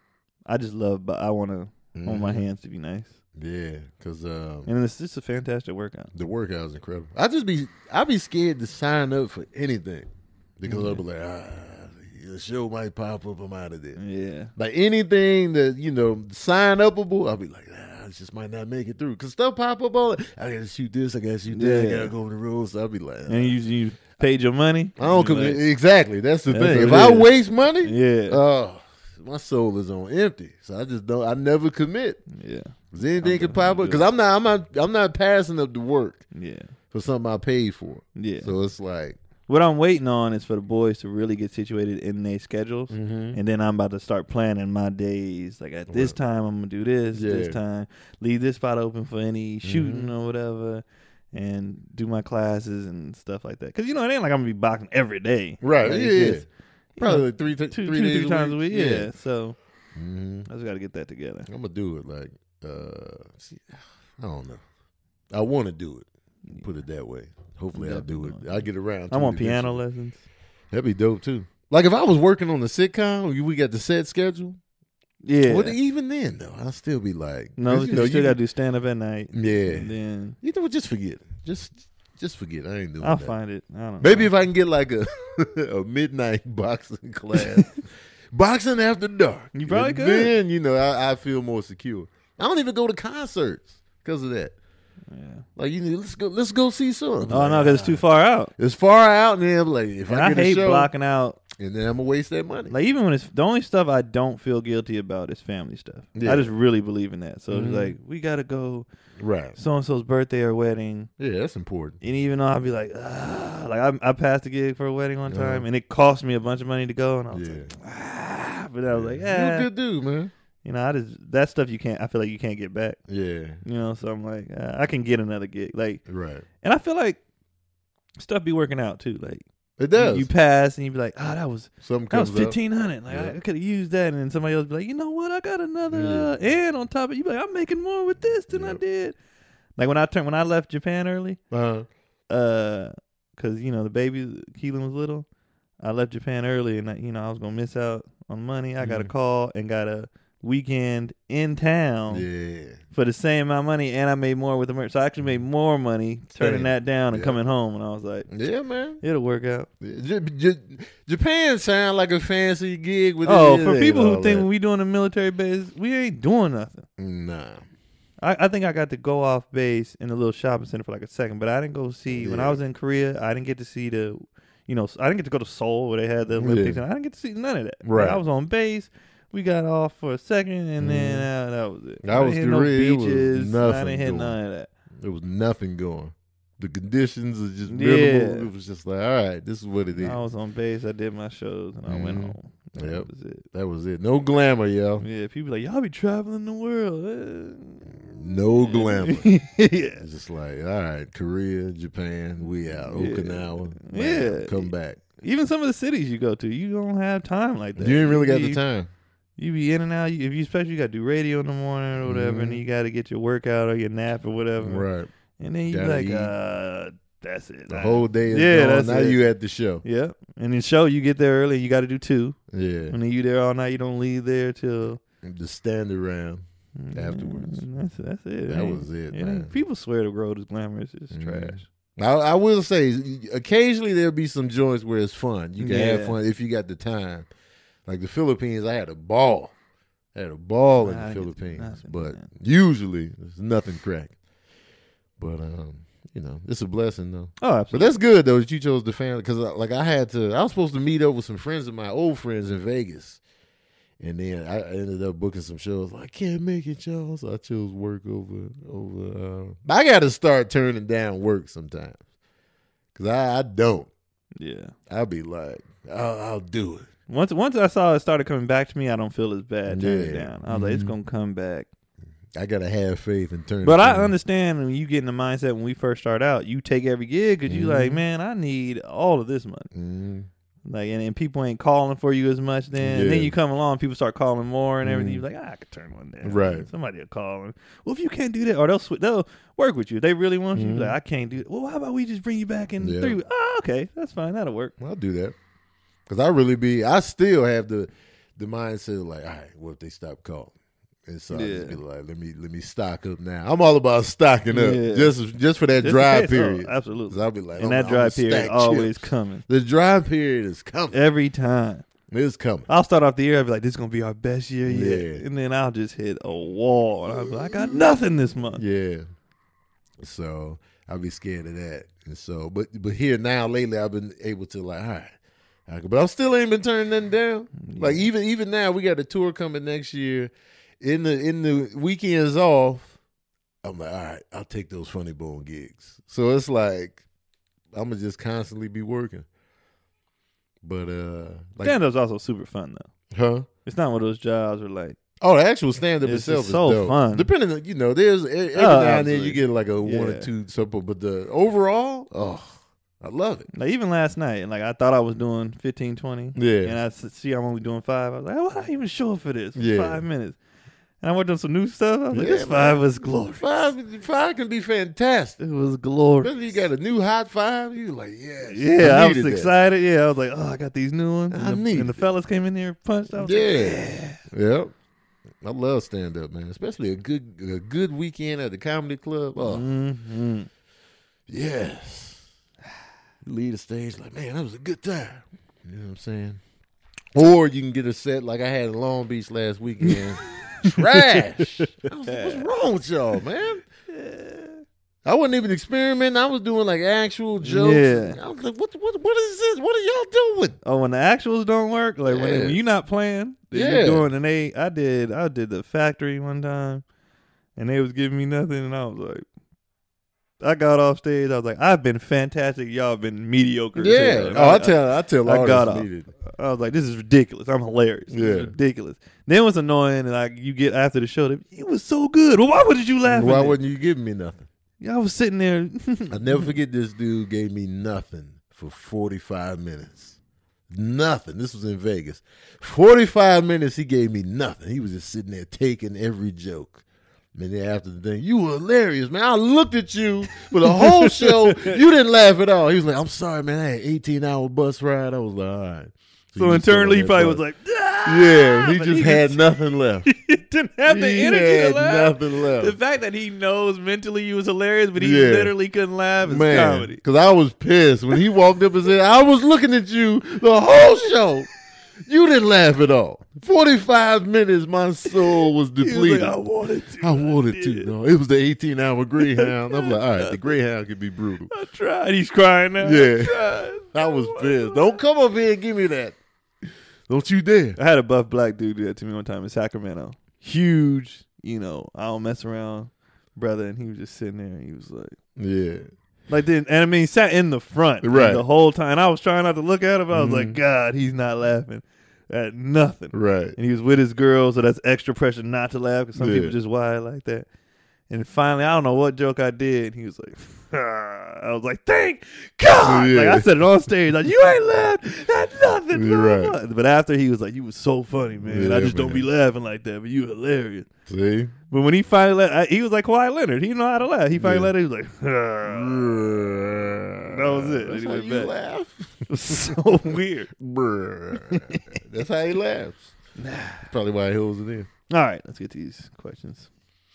I just love. But I want to. I want my Mhm. hands to be nice, Yeah, because um, and it's just a fantastic workout. the workout is incredible. I just be I be scared to sign up for anything because I'll be like, ah, the show might pop up. I'm out of there. Yeah, Like anything that you know sign upable, I'll be like, ah, it just might not make it through because stuff pop up all. I gotta shoot this. I gotta shoot that. I Yeah. gotta go on the road. So I'll be like, and you you paid your money. I don't You commit. like, Exactly. That's the That's thing. what If it I is. waste money, Yeah, oh, my soul is on empty. So I just don't. I never commit. yeah, 'Cause anything I'm could done. pop up. I'm Because good. I'm not. I'm not. I'm not passing up the work yeah, for something I paid for. yeah. So it's like, What I'm waiting on is for the boys to really get situated in their schedules, Mhm. and then I'm about to start planning my days. Like at this time, I'm gonna do this. This Yeah. time, leave this spot open for any shooting Mhm. or whatever, and do my classes and stuff like that. Because you know, it ain't like I'm gonna be boxing every day. right? Like, yeah, it's yeah. just, you Probably know, like three, t- two, three two, days three times a week. Yeah. So hmm I just got to get that together. I'm gonna do it. Like, uh, see, I don't know. I want to do it. Put it that way. Hopefully, I'll do Definitely. it. I get around. I to want it piano eventually. lessons. That'd be dope too. Like if I was working on the sitcom, we got the set schedule. Yeah. Well, even then though, I'll still be like, no, 'cause, because you, still got to do stand up at night. Yeah. And then You know what? Just forget it. Just, just forget. I ain't doing I'll that. find it. I don't Maybe know. if I can get like a a midnight boxing class, boxing after dark. You probably And could. Then you know I, I feel more secure. I don't even go to concerts because of that. Yeah. Like you need, let's go, let's go see something. Oh no, because it's too far out. It's far out, and then I'm like, if And I I get hate a show, blocking out. and then I'm gonna waste that money. Like even when it's the only stuff I don't feel guilty about is family stuff. Yeah. I just really believe in that. So Mhm. it's like we gotta go Right? so and so's birthday or wedding, Yeah, that's important. and even though I'd be like, ah, like I, I passed a gig for a wedding one time, Uh-huh. and it cost me a bunch of money to go, and I was Yeah, like, ah, but I was like, you're yeah, a good dude, man. you know, I just that stuff you can't. I feel like you can't get back. Yeah, You know, so I'm like, uh, I can get another gig, like, right. and I feel like stuff be working out too, like. It does. You pass and you be like, oh, that was Something that was comes up. fifteen hundred. Like Yeah. I could have used that, and then somebody else be like, you know what? I got another uh, and on top of you, be like, I'm making more with this than I Yep. did. Like when I turned when I left Japan early, Uh-huh. uh, because you know the baby Keelan was little. I left Japan early, and I, you know I was gonna miss out on money. I got a Mhm. call and got a weekend in town Yeah. for the same amount of money, and I made more with the merch. So I actually made more money turning Dang. that down and Yeah. coming home. And I was like, Yeah, man. it'll work out. J- J- Japan sound like a fancy gig. With Oh, it for ain't people who all think that. when we doing a military base, we ain't doing nothing. Nah. I, I think I got to go off base in a little shopping center for like a second, but I didn't go see, when Yeah. I was in Korea, I didn't get to see the, you know, I didn't get to go to Seoul where they had the Olympics, Yeah. and I didn't get to see none of that. Right. I was on base. We got off for a second, and then uh, that was it. That I was didn't hit no Korea. It was beaches. I nothing didn't hit going. none of that. There was nothing going. The conditions are just Yeah. minimal. It was just like, all right, this is what it is. I was on base. I did my shows, and I went Mhm. home. That Yep. was it. That was it. No glamour, yo. Yeah, people like, y'all be traveling the world. No glamour. yeah. It's just like, all right, Korea, Japan, we out. Yeah. Okinawa, Yeah. bam, come back. Even some of the cities you go to, you don't have time like that. You ain't really got be, the time. You be in and out. You, if you especially you got to do radio in the morning or whatever, and Mhm. you got to get your workout or your nap or whatever. Right. And then you be Gotta like, eat. uh, that's it. The I- whole day is Yeah, gone. that's Now it. you at the show. Yeah. And then show you get there early. You got to do two. Yeah. And then you there all night. You don't leave there till The stand around. Afterwards. Mm, That's that's it. That ain't- was it, ain't- man. People swear the road is glamorous. It's Mhm. trash. I, I will say, occasionally there'll be some joints where it's fun. You can have Yeah. fun if you got the time. Like the Philippines, I had a ball. I had a ball in Nah, I the didn't get to Philippines, nothing, but man. usually there's nothing cracking. But um, you know, it's a blessing though. Oh, But absolutely. that's good though that you chose the family because like I had to. I was supposed to meet up with some friends of my old friends in Vegas, and then I ended up booking some shows. Like, I can't make it, y'all. So I chose work over over. Uh, I got to start turning down work sometimes because I, I don't. Yeah. I'll be like, I'll, I'll do it. Once once I saw it started coming back to me, I don't feel as bad turning it Yeah. down. I was like, it's Mhm. gonna come back. I gotta have faith and turn. But it I down. understand when you get in the mindset when we first start out, you take every gig because you like, Mhm. man, I need all of this money. Mhm. Like, and, and people ain't calling for you as much then. And then Yeah. you come along, people start calling more and everything. Mhm. You're like, ah, I could turn one down. Right. Somebody will call. And, well, if you can't do that, or they'll sw- they'll work with you. If they really want you, Mhm. like, I can't do it. Well, how about we just bring you back in Yeah. three weeks? Oh, okay, that's fine. That'll work. I'll do that because I really be. I still have the the mindset of like, all right, what if they stop calling? And so I just be Yeah. like, let me let me stock up now. I'm all about stocking up Yeah. just just for that Just in dry case. Oh, period. absolutely. 'Cause I'll be like, And I'm- that I'm dry gonna period stack always chips. coming. The dry period is coming. Every time. It's coming. I'll start off the year, I'll be like, this is going to be our best year yet. Yeah. And then I'll just hit a wall. And I'll be like, I got nothing this month. Yeah. So I'll be scared of that. And so, but but here now lately, I've been able to like, all right. I could- But I still ain't been turning nothing down. Like even even now, we got a tour coming next year. In the in the weekends off, I'm like, all right, I'll take those Funny Bone gigs. So it's like I'm gonna just constantly be working. But uh, like, Stand-up's also super fun, though. huh? It's not one of those jobs where, like, Oh, the actual stand up It's itself just is so dope. fun. Depending on, you know, there's every Oh, now and then absolutely. you get like a one or Yeah. two simple, but the overall, oh, I love it. like, even last night, and like, I thought I was doing fifteen, twenty. Yeah. And I s- see I'm only doing five. I was like, why did I even show up for this? Yeah. Five minutes. And I worked on some new stuff. I was like, Yeah, this five man. was glorious. Five, five can be fantastic. It was glorious. Especially you got a new hot five, you like, yes. Yeah, I, was needed that. excited. Yeah, I was like, oh, I got these new ones. I And, the, needed and the it. fellas came in there and punched. I was Yeah. like, Yep. I love stand up, man. Especially a good a good weekend at the comedy club. Oh, mm-hmm. yes. You lead the stage like, man, that was a good time. You know what I'm saying? Or you can get a set like I had in Long Beach last weekend. Trash. I was like, what's wrong with y'all, man? I wasn't even experimenting. I was doing like actual jokes. Yeah. I was like, what, what, what is this? What are y'all doing? Oh, when the actuals don't work, like when, Yeah. when you're not playing, then Yeah. you're doing. And they, I did, I did the factory one time, and they was giving me nothing, and I was like, I got off stage. I was like, I've been fantastic. Y'all been mediocre. as Yeah. hell. And Oh, I tell I tell I artists got off. needed. I was like, this is ridiculous. I'm hilarious. This is Yeah. ridiculous. Then what's annoying, and like you get after the show, they, it was so good. Well, why would you laugh? Why at it? wasn't you giving me nothing? I was sitting there. I never forget this dude gave me nothing for forty-five minutes. Nothing. This was in Vegas. forty-five minutes, he gave me nothing. He was just sitting there taking every joke. And then after the thing, you were hilarious, man. I looked at you for the whole show. You didn't laugh at all. He was like, I'm sorry, man. I had eighteen hour bus ride. I was like, all right. So he just sat on internally, he that probably bus. was like, ah! Yeah, he But just he had just- nothing left. He didn't have the He energy had to laugh. nothing left. The fact that he knows mentally he was hilarious, but he Yeah. literally couldn't laugh is Man, comedy. because I was pissed when he walked up and said, I was looking at you the whole show. You didn't laugh at all. forty-five minutes, my soul was He was depleted. like, I wanted to. I wanted did. to. No, it was the eighteen-hour Greyhound. I'm like, all right, the Greyhound can be brutal. I tried. He's crying now. Yeah. I tried. I was pissed. Don't come up here and give me that. Don't you dare. I had a buff black dude do that to me one time in Sacramento. Huge, you know, I don't mess around, brother. And he was just sitting there and he was like, Yeah. like, then, and I mean, he sat in the front Right. the whole time. I was trying not to look at him. I was Mhm. like, God, he's not laughing at nothing. Right. And he was with his girl, so that's extra pressure not to laugh because some Yeah. people just wild like that. And finally, I don't know what joke I did. And he was like, I was like, thank God. Yeah. Like, I said it on stage, like, you ain't laughed at nothing. You're blah, right. blah. But after, he was like, you was so funny, man. Yeah, I just don't man. be laughing like that, but you hilarious. See? But when he finally let, I, he was like Kawhi Leonard. He didn't know how to laugh. He finally Yeah. let it. He was like, that was it. That's And he how went you back. laugh. It was so weird. Brr. That's how he laughs. Probably why he holds it in. All right, let's get to these questions.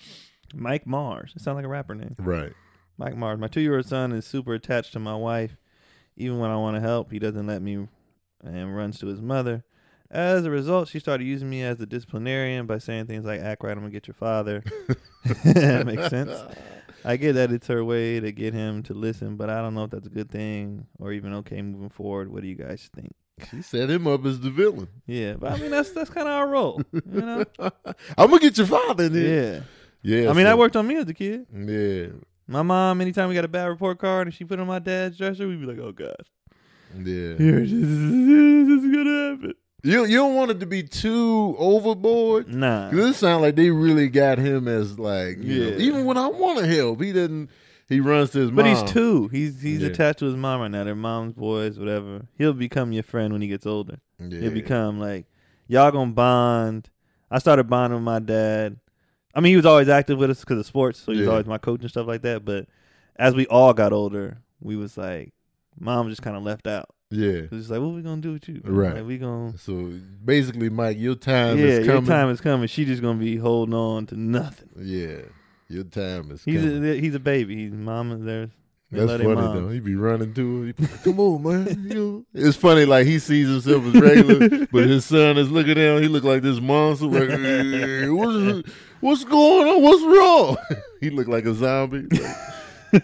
Mike Mars. It sounds like a rapper name. Right. Mike Mars. My two-year-old son is super attached to my wife. Even when I want to help, he doesn't let me and runs to his mother. As a result, she started using me as the disciplinarian by saying things like, act right, I'm going to get your father. That makes sense. I get that it's her way to get him to listen, but I don't know if that's a good thing or even okay moving forward. What do you guys think? She set him up as the villain. Yeah, but I mean, that's that's kind of our role, you know? I'm going to get your father in here. Yeah. Yeah. I mean, so- that worked on me as a kid. Yeah. My mom, anytime we got a bad report card and she put it on my dad's dresser, we'd be like, oh, God. Yeah. Here, this is, this is going to happen. You you don't want it to be too overboard. Nah. 'Cause it sounds like they really got him as like, you Yeah. know, even when I want to help, he doesn't. He runs to his But mom. he's two. He's he's Yeah. attached to his mom right now. They're mom's boys, whatever. He'll become your friend when he gets older. Yeah. He'll become like, y'all gonna bond. I started bonding with my dad. I mean, he was always active with us because of sports, so he was Yeah. always my coach and stuff like that. But as we all got older, we was like, mom just kind of left out. Yeah. It was just like, what we gonna do with you? Right. Like, we gonna. So basically, Mike, your time Yeah, is your coming. time is coming. She just gonna be holding on to nothing. Yeah. Your time is He's coming. a he's a baby. He's mama there. They That's love funny their moms. though. He be running to her. He be, come on, man. You know? It's funny, like he sees himself as regular, but his son is looking at him. He look like this monster. Like, hey, what's, what's going on? What's wrong? He look like a zombie. Like,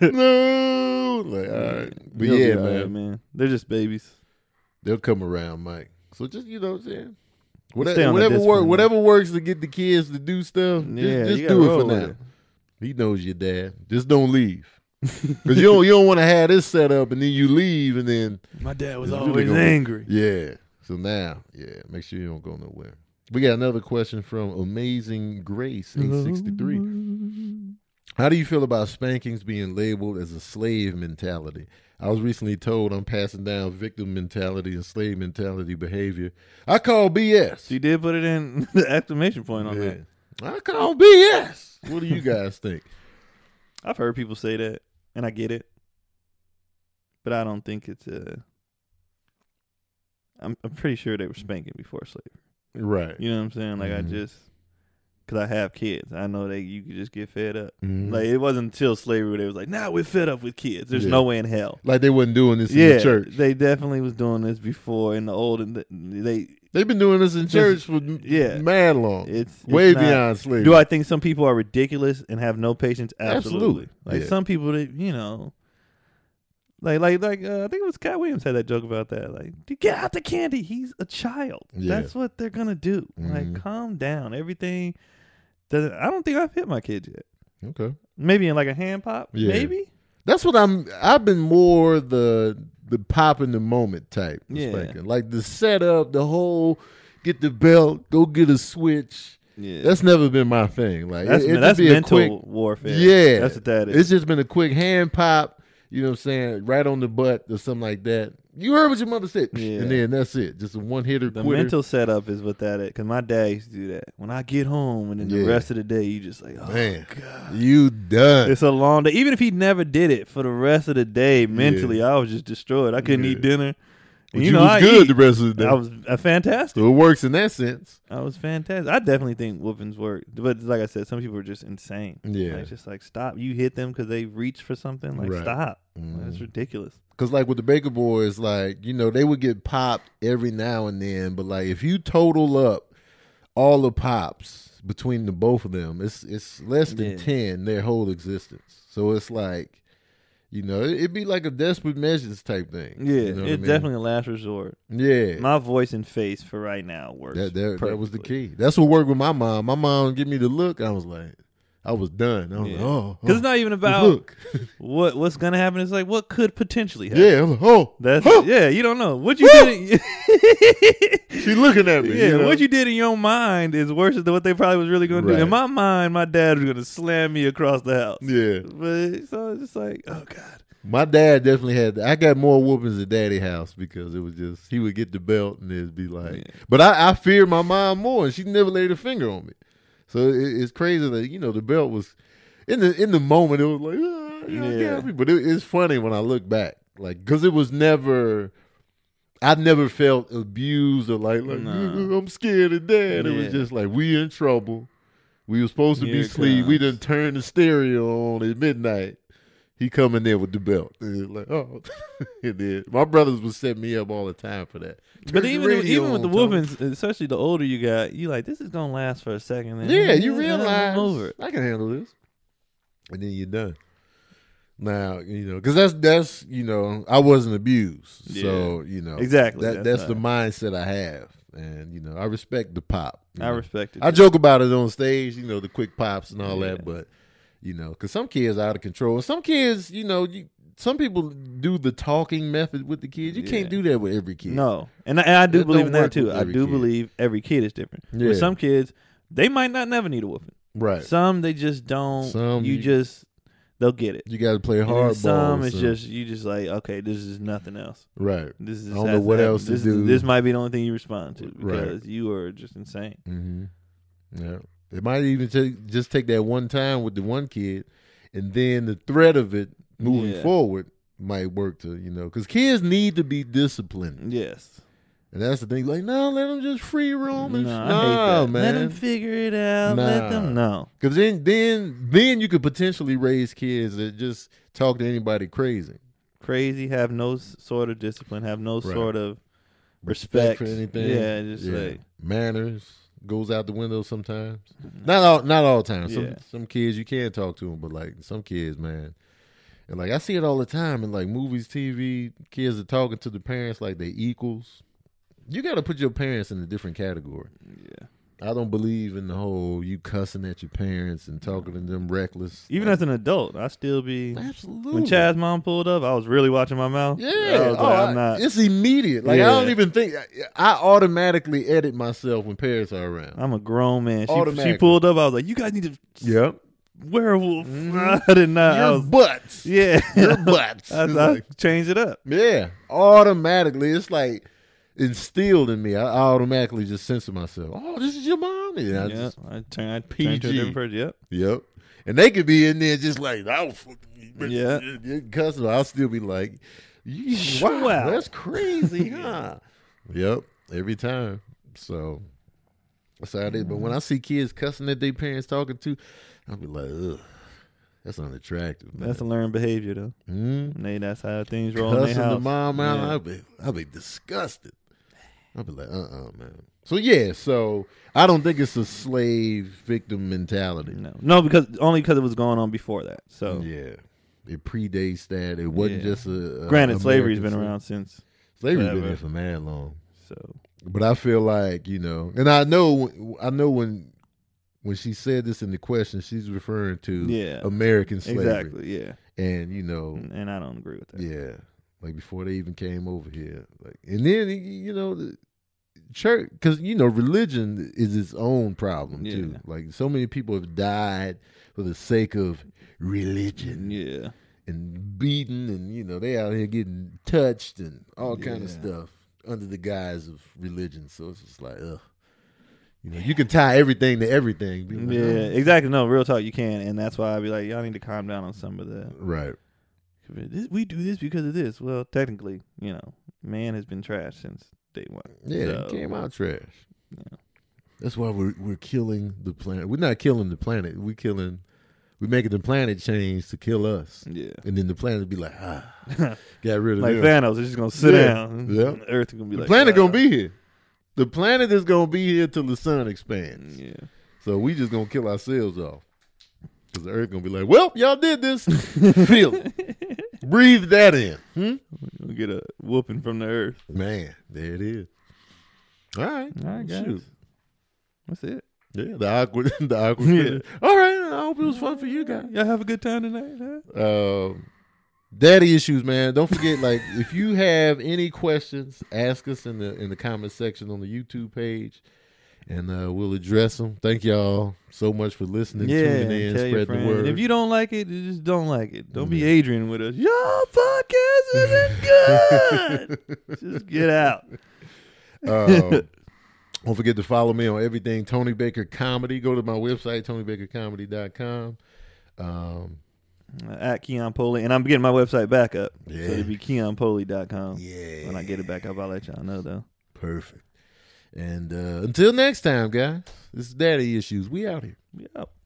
no. Like, all right. But They'll yeah, be all man. right, man. They're just babies. They'll come around, Mike. So just, you know what I'm saying? Stay Whatever, on the whatever, discipline, work, man. whatever works to get the kids to do stuff, just, Yeah, just you gotta do it roll for with now. it. He knows your dad. Just don't leave. Because you don't, you don't want to have this set up and then you leave and then, My dad was It's really always gonna be- angry. yeah. So now, yeah, make sure you don't go nowhere. We got another question from Amazing Grace, eight sixty-three. How do you feel about spankings being labeled as a slave mentality? I was recently told I'm passing down victim mentality and slave mentality behavior. I call B S. She did put it in the exclamation point on Yeah. that. I call B S. What do you guys think? I've heard people say that, and I get it, but I don't think it's a. I'm I'm pretty sure they were spanking before slavery. Right. You know what I'm saying? Like Mhm. I just, cause I have kids, I know that you could just get fed up. Mhm. Like it wasn't until slavery where they was like, now we're fed up with kids. There's Yeah. no way in hell. Like they wasn't doing this in Yeah, the church. they definitely was doing this before in the old and the, they. They've been doing this in church for yeah. mad long. It's, it's Way not- beyond slavery. Do I think some people are ridiculous and have no patience? Absolutely. Absolutely. Like Yeah. some people that you know, like like like uh, I think it was Cat Williams had that joke about that. Like, "Dude, get out the candy. He's a child. Yeah. That's what they're gonna do. Mhm. Like, calm down. Everything. Doesn't. I don't think I've hit my kids yet. Okay. Maybe in like a hand pop. Yeah. Maybe. That's what I'm. I've been more the the pop in the moment type. of Yeah. spanking. Like the setup, the whole get the belt, go get a switch. Yeah. That's never been my thing. Like that's it, it that's just be a mental quick, warfare. Yeah, That's what that is. It's just been a quick hand pop. You know what I'm saying? Right on the butt or something like that. You heard what your mother said, Yeah. and then that's it. Just a one hitter The quitter. mental setup is what that is. Because my dad used to do that. When I get home and then the Yeah. rest of the day, you just like, oh, Man, God. you done. It's a long day. Even if he never did it for the rest of the day, mentally, I was just destroyed. I couldn't Yeah. eat dinner. But you you, know, was I good eat. the rest of the day. I was uh, fantastic. So it works in that sense. I was fantastic. I definitely think whoopings work, but like I said, some people are just insane. Yeah. Like, it's just like stop. You hit them because they reached for something. Like Right. stop. Mhm. Like, that's ridiculous. Cause like with the Baker Boys, like, you know, they would get popped every now and then, but like if you total up all the pops between the both of them, it's it's less than Yeah. ten their whole existence. So it's like, you know, it, it'd be like a desperate measures type thing. Yeah, You know what I it's mean? definitely a last resort. Yeah. My voice and face for right now works. That, that, that was the perfectly. key. That's what worked with my mom. My mom give me the look. I was like, I was done. I was Yeah. like, oh, Because oh, it's not even the about look. what what's gonna happen. It's like what could potentially happen. Yeah, I'm like, oh, That's huh. yeah. You don't know what you did. In, She looking at me. yeah, you know? what you did in your mind is worse than what they probably was really gonna do. Right. In my mind, my dad was gonna slam me across the house. Yeah. But so it's just like, oh god. My dad definitely had. I got more whoopings at Daddy house because it was just he would get the belt and it'd be like. Yeah. But I, I fear my mom more, and she never laid a finger on me. So it, it's crazy that you know the belt was in the in the moment. It was like, ah, you know, I Yeah. got me. But it, it's funny when I look back, like because it was never. I never felt abused or like, like No. I'm scared of dad. It was Yeah. just like we in trouble. We were supposed to Here be it asleep. We comes. done turned the stereo on at midnight. He come in there with the belt. And it's like, oh, it did. My brothers would set me up all the time for that. But Turn the even radio even with the on, Tony. whoopings, especially the older you got, you like this is gonna last for a second. Then Yeah, you I'm realize over it. I can handle this, and then you're done. Now you know because that's that's you know I wasn't abused, so you know Exactly. that That's that's the not- mindset I have, and you know I respect the pop. you I know. respect it. I joke about it on stage, you know, the quick pops and all Yeah. that, but you know, because some kids are out of control. Some kids, you know, you, some people do the talking method with the kids. You can't Yeah. do that with every kid. No, and I, and I do That believe don't in that work too. with I every do kid. believe every kid is different. Yeah. With some kids, they might not never need a whooping. Right. Some they just don't. Some you you- just they'll get it. You got to play And then hardball. some it's so- just you just like okay, this is nothing else. right. This is I don't know has what happen. else to this is- do. This might be the only thing you respond to Right. because you are just insane. Mm-hmm. Yeah. It might even take just take that one time with the one kid, and then the threat of it moving Yeah. forward might work to you know because kids need to be disciplined, Yes. and that's the thing. Like, no, let them just free roam. And No, sh- I hate nah, that. man. Let them figure it out. Let them Nah. know. Because then, then, then you could potentially raise kids that just talk to anybody crazy. Crazy, have no s- sort of discipline, have no Right. sort of Respect respect, for anything. Yeah, just Yeah. like Manners goes out the window sometimes. Not all, not all the time. Some Yeah. some kids you can talk to them, but like some kids, man. And like I see it all the time in like movies, T V. Kids are talking to the parents like they equals. You got to put your parents in a different category. yeah. I don't believe in the whole you cussing at your parents and talking to them reckless. Even as an adult, I still be. Absolutely. When Chaz's mom pulled up, I was really watching my mouth. Yeah, I was oh, like, I- I'm not. it's immediate. Like I Yeah. don't even think I automatically edit myself when parents are around. I'm a grown man. She, she Automatically. pulled up. I was like, you guys need to Yep, werewolf. Mhm. I did not. I your was, butts, yeah, your butts. I, It's I like- changed it up. yeah, automatically. It's like instilled in me. I, I automatically just censor myself. Oh, this is your mom. Yeah, I Yeah, just- I turned. I P turned to a G. different person. Yep. yep. And they could be in there just like, I was fucking Yeah. cussing. I'll still be like, you, wow, Wow. that's crazy, huh? Yep, every time. So that's how it is. But when I see kids cussing at their parents talking to, I'll be like, ugh, that's unattractive. Man. That's a learned behavior, though. mm Nay, that's how things roll in Cussing their the house. mom out, Yeah. I'll be, I'll be disgusted. I'll be like, uh, uh man. So yeah, so I don't think it's a slave victim mentality. No, no, because only because it was going on before that. So, Yeah, it predates that. It wasn't Yeah. just a. a granted, slavery's American been slave- around since. Slavery's been forever. there for mad long. So, But I feel like you know, and I know, I know when when she said this in the question, she's referring to Yeah. American slavery, exactly, yeah, and you know, and, and I don't agree with that. yeah, like before they even came over here, like, and then you know, the church, because you know, religion is its own problem too. Yeah. Like so many people have died for the sake of religion. Yeah, And beaten, and you know they out here getting touched and all kind of Yeah. stuff under the guise of religion. So it's just like, ugh, you know, you can tie everything to everything. Be like, yeah, oh. exactly. No, real talk, you can, and that's why I be like, y'all need to calm down on some of that. right. This, we do this because of this. Well, technically, you know, man has been trash since day one. Yeah, So, it came out trash. Yeah. That's why we're we're killing the planet. We're not killing the planet. We're killing. We're making the planet change to kill us. Yeah. And then the planet will be like, ah, got rid of Like them. Thanos is just gonna sit Yeah. down. Yeah. And the Earth is gonna be The like, planet ah. gonna be here. The planet is gonna be here till the sun expands. Yeah. So we just gonna kill ourselves off. Because the Earth gonna be like, well, y'all did this. Feel it. Breathe that in. Hmm? We'll get a whooping from the Earth. Man, there it is. All right. All right, guys. Shoot. That's it. Yeah, the awkward, the awkward. Yeah. finish. All right. I hope it was fun for you guys. Y'all have a good time tonight, huh? Um, daddy issues, man. Don't forget, like, if you have any questions, ask us in the in the comment section on the YouTube page, and uh, we'll address them. Thank y'all so much for listening, Yeah, tuning in, tell your spreading the friends. word. And if you don't like it, you just don't like it. Don't be Yeah. Adrian with us. Your podcast isn't good. Just get out. Um, don't forget to follow me on everything Tony Baker Comedy. Go to my website, tony baker comedy dot com. Um, At Keon Poley. And I'm getting my website back up. Yeah. So it'll be keon poley dot com. yeah. When I get it back up, I'll let y'all know, though. Perfect. And uh, until next time, guys, this is Daddy Issues. We out here. Yep.